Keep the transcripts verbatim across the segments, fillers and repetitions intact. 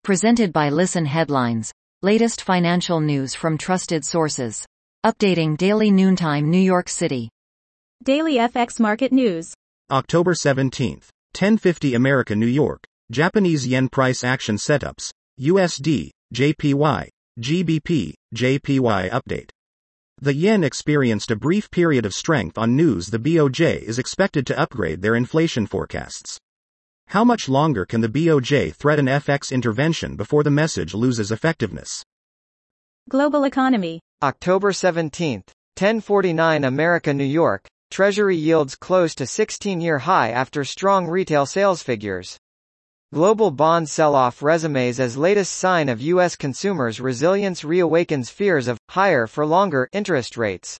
Presented by Listen Headlines. Latest financial news from trusted sources. Updating daily noontime New York City. Daily F X Market News. October seventeenth. ten fifty America New York. Japanese yen price action setups. U S D, J P Y, G B P, J P Y update. The yen experienced a brief period of strength on news the B O J is expected to upgrade their inflation forecasts. How much longer can the B O J threaten F X intervention before the message loses effectiveness? Global economy. October seventeenth. ten forty-nine America New York. Treasury yields close to sixteen-year high after strong retail sales figures. Global bond sell-off resumes as latest sign of U S consumers' resilience reawakens fears of higher for longer interest rates.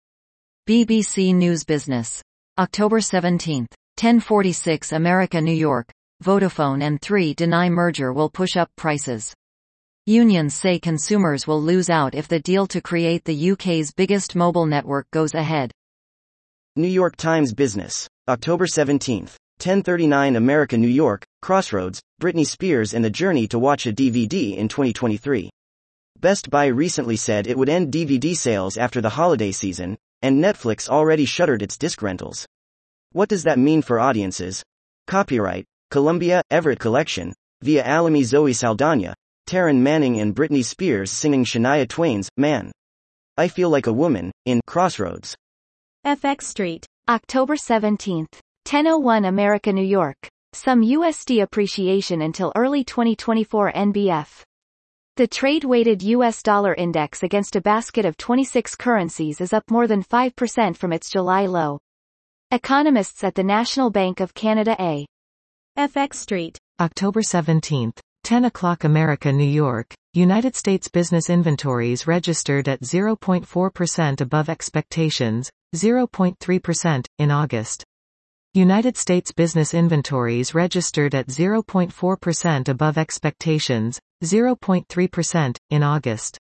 B B C News Business. October seventeenth. ten forty-six America New York. Vodafone and Three deny merger will push up prices. Unions say consumers will lose out if the deal to create the U K's biggest mobile network goes ahead. New York Times Business. October seventeenth. ten thirty-nine America New York. Crossroads, Britney Spears and the journey to watch a D V D in twenty twenty-three. Best Buy recently said it would end D V D sales after the holiday season, and Netflix already shuttered its disc rentals. What does that mean for audiences? Copyright, Columbia, Everett Collection, via Alamy Zoe Saldana, Taryn Manning and Britney Spears singing Shania Twain's Man. I Feel Like a Woman, in Crossroads. F X Street. October seventeenth. ten oh one America New York. Some U S D appreciation until early twenty twenty-four N B F. The trade-weighted U S dollar index against a basket of twenty-six currencies is up more than five percent from its July low. Economists at the National Bank of Canada A. F X Street. October seventeenth. ten o'clock America New York. United States business inventories registered at zero point four percent above expectations, zero point three percent, in August. United States business inventories registered at zero point four percent above expectations, zero point three percent, in August.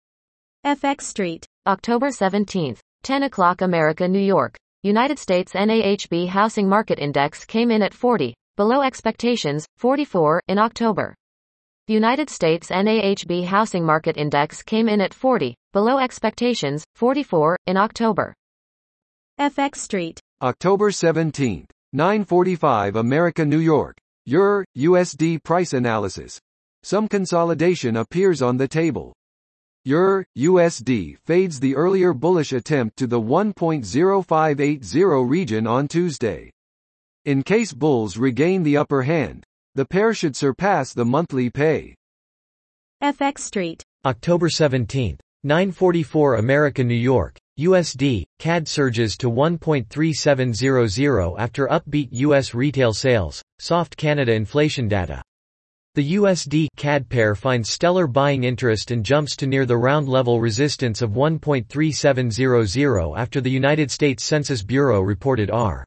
F X Street. October seventeenth. ten o'clock America New York. United States N A H B Housing Market Index came in at forty, below expectations, forty-four, in October. United States N A H B Housing Market Index came in at forty, below expectations, forty-four, in October. F X Street. October seventeenth. nine forty-five America New York. Euro U S D price analysis. Some consolidation appears on the table. Euro U S D fades the earlier bullish attempt to the one point zero five eight zero region on Tuesday. In case bulls regain the upper hand, the pair should surpass the monthly pay. F X Street. October seventeenth. nine forty-four America New York. U S D, C A D surges to one point three seven zero zero after upbeat U S retail sales, soft Canada inflation data. The U S D C A D pair finds stellar buying interest and jumps to near the round level resistance of one point three seven zero zero after the United States Census Bureau reported R.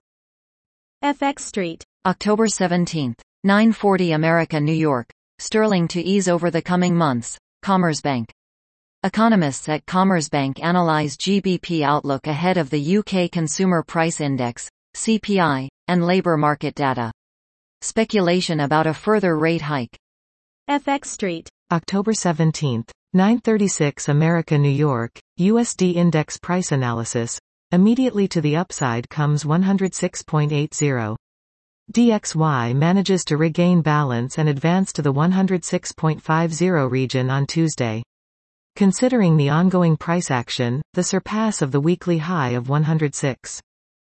F X Street. October seventeenth. nine forty America New York. Sterling to ease over the coming months. Commerzbank. Economists at Commerzbank analyze G B P outlook ahead of the U K Consumer Price Index, C P I, and labour market data. Speculation about a further rate hike. F X Street. October seventeenth. nine thirty-six America New York. U S D index price analysis. Immediately to the upside comes one hundred six point eight zero. D X Y manages to regain balance and advance to the one hundred six point five zero region on Tuesday. Considering the ongoing price action, the surpass of the weekly high of one hundred six.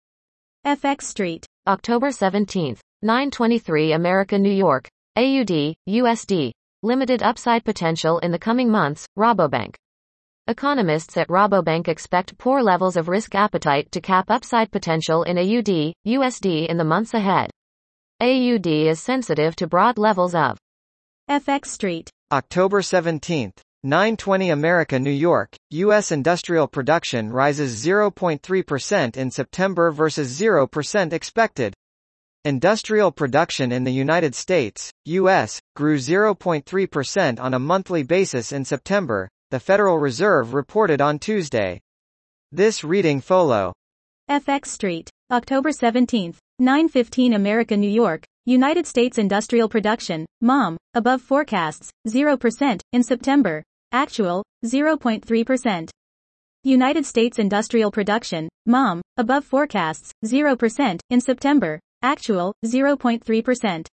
F X Street. October seventeenth. nine twenty-three America New York. A U D, U S D. Limited upside potential in the coming months, Rabobank. Economists at Rabobank expect poor levels of risk appetite to cap upside potential in A U D, U S D in the months ahead. A U D is sensitive to broad levels of F X Street. October seventeenth. nine twenty America New York. U S industrial production rises zero point three percent in September versus zero percent expected. Industrial production in the United States, U S, grew zero point three percent on a monthly basis in September, the Federal Reserve reported on Tuesday. This reading follow. F X Street. October seventeenth. nine fifteen America New York. United States industrial production, M O M, above forecasts, zero percent, in September. Actual, zero point three percent. United States industrial production, M O M, above forecasts, zero percent, in September. Actual, zero point three percent.